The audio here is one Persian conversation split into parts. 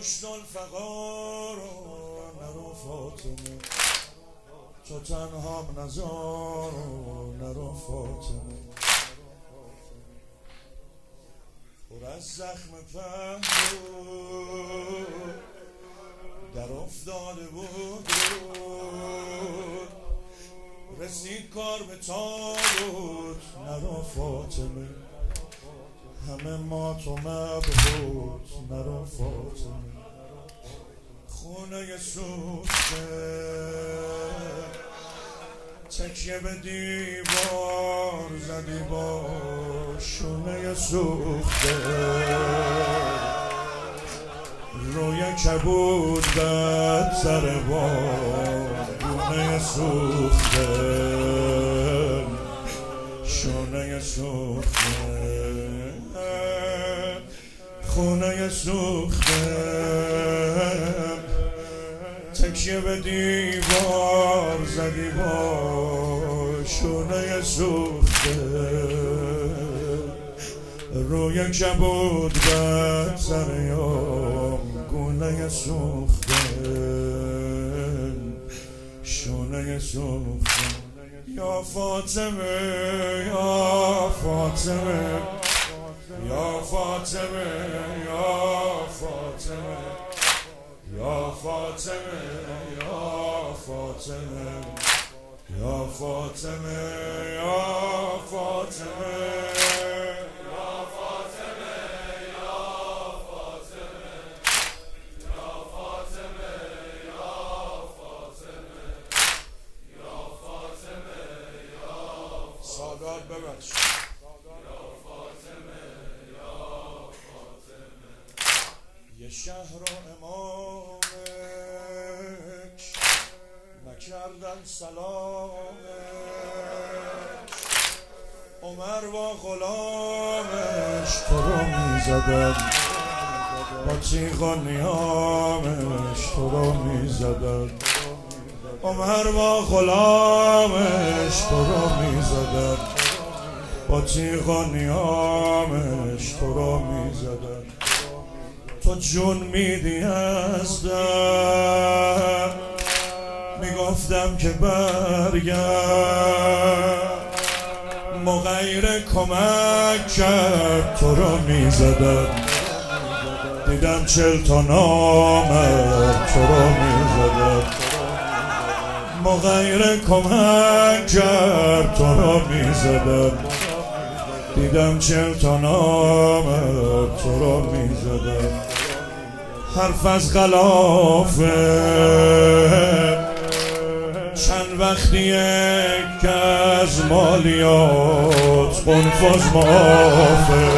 خوش ذوالفقار و نرو فاطمه، تو تنهام نزار و نرو فاطمه. پر از زخم پهلو در افتاده بود، رسید کار به تابوت نرو فاطمه، همه مات و مبهوت نرو فاطمه. خونه سوخته تکیه به دیوار زدی با شونه سوخته، روی کبود بد سر با گونه سوخته، شونه سوخته. خونه سوخته تکیه به دیوار زدی با شونه سوخته، روی کبود بد سریام گونه سوخته، شونه سوخته. یا فاطمه یا فاطمه یا فاطمه یا فاطمه یا فاطمه یا فاطمه یا فاطمه یا فاطمه یا فاطمه یا فاطمه یا فاطمه یا فاطمه یا فاطمه یا سادات ببخش یه شهر و امامش نکردن سلامش، عمر و غلامش تو رو میزدن با تیغ و نیامش، تو رو میزدن عمر و غلامش، تو رو میزدن با تیغ و نیامش، تو رو میزدن. تو جون میدی از در میگفتم که برگرد، مغیر کمک کرد تو رو میزدن، دیدم 40 تا نامرد تو رو میزدن، مغیر کمک کرد تو رو میزدن، دیدم 40 تا نامرد تو رو میزدن. حرف از غلافه چند وقتیه که از مالیات قنفذ معافه،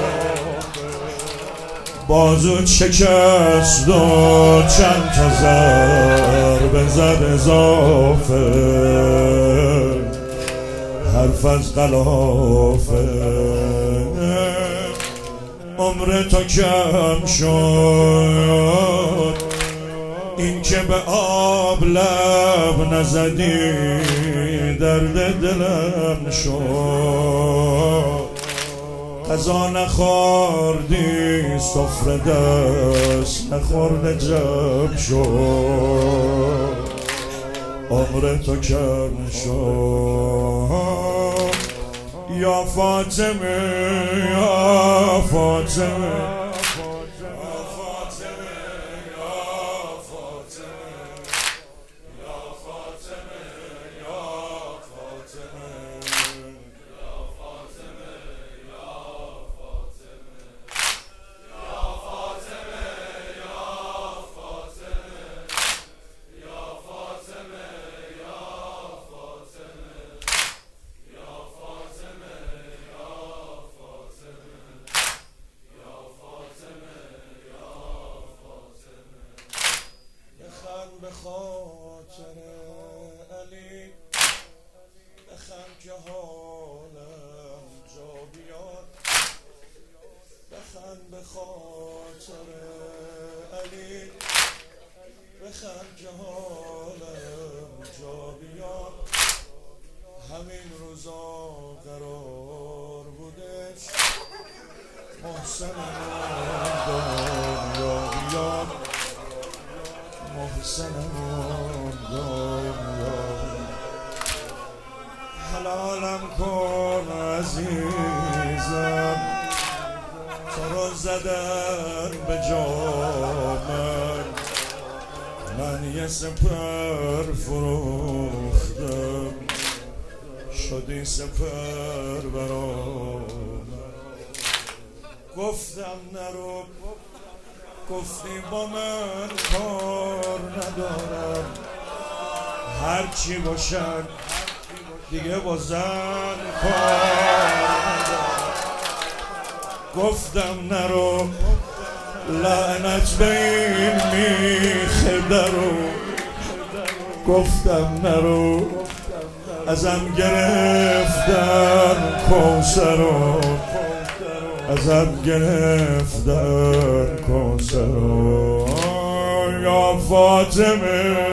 بازوت شکست و چند تا ضربه زد اضافه. حرف از غلافه عمر تو کم شد، این که به آب لب نزدی درد دلم شد، غذا نخوردی سفره دست نخورده جمع شد، عمر تو کم شد. یا فاطمه یا فاطمه به خاطر علی بخند که حالم جا بیاد، بخند به خاطر علی بخند که حالم جا بیاد. همین روزا قرار بودش محسنم دنیا بیاد، محسنم دنیا حلالم کن عزیزم، تو رو زدن به جامن، من یه سپر فروختم شدی سپر برام. گفتم نرو، گفتی با من کار ندارم، هرچی باشن دیگه با زن کار ندارم. گفتم نرو، لعنت به این میخ درو. گفتم نرو، ازم گرفتن کوثرو، ازم گرفتن کوثرو. یا فاطمه